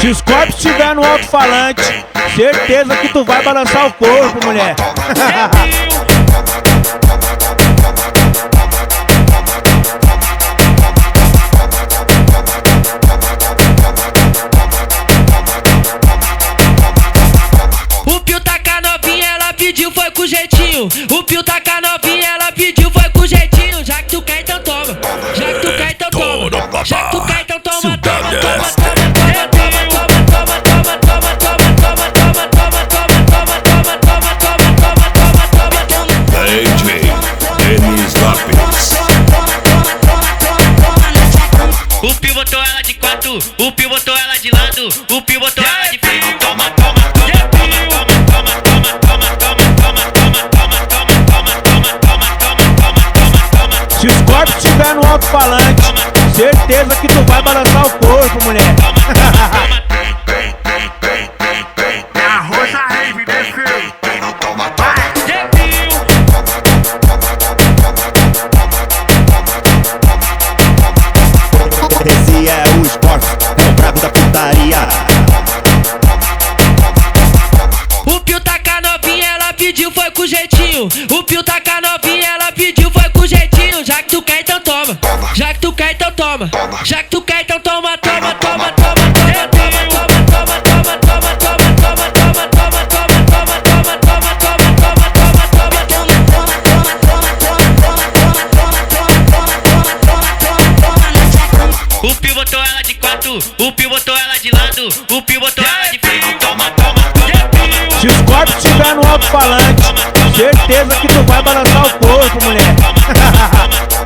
Se os corpos estiver no alto-falante, certeza que tu vai balançar o corpo, mulher. O Pio tá com a novinha, ela pediu, foi com jeitinho. O Pio tá com a novinha, ela pediu, foi com jeitinho. Já que tu quer, então toma. Já que tu quer, então toma. Já que tu quer, então toma, toma, toma, o Pio botou ela de quatro, o Pio botou ela de lado, o Pio botou ela de frente. Toma, toma, toma, toma, toma, toma, toma, toma, toma, toma, toma, toma, toma, toma, toma. Se os corpos estiver no alto-falante, certeza que tu vai balançar o corpo, mulher. Arroz a rave, desceu. Esse é o esporte, o brabo da putaria. O Pio tá com a novinha, ela pediu, foi com jeitinho. O Pio tá com a novinha, ela pediu, foi com jeitinho. Já que tu quer, então toma. Já que tu quer, então toma. Já que tu quer, então toma, toma, toma, toma, toma, toma, toma, toma, toma, toma, toma, toma, toma, toma, toma, toma, toma, toma, o Pio botou ela de quatro, o Pio botou ela de lado, o Pio botou ela de frente. Toma, toma, toma, toma. Se os corpos estiver no alto-falante, certeza que tu vai balançar o corpo, mulher.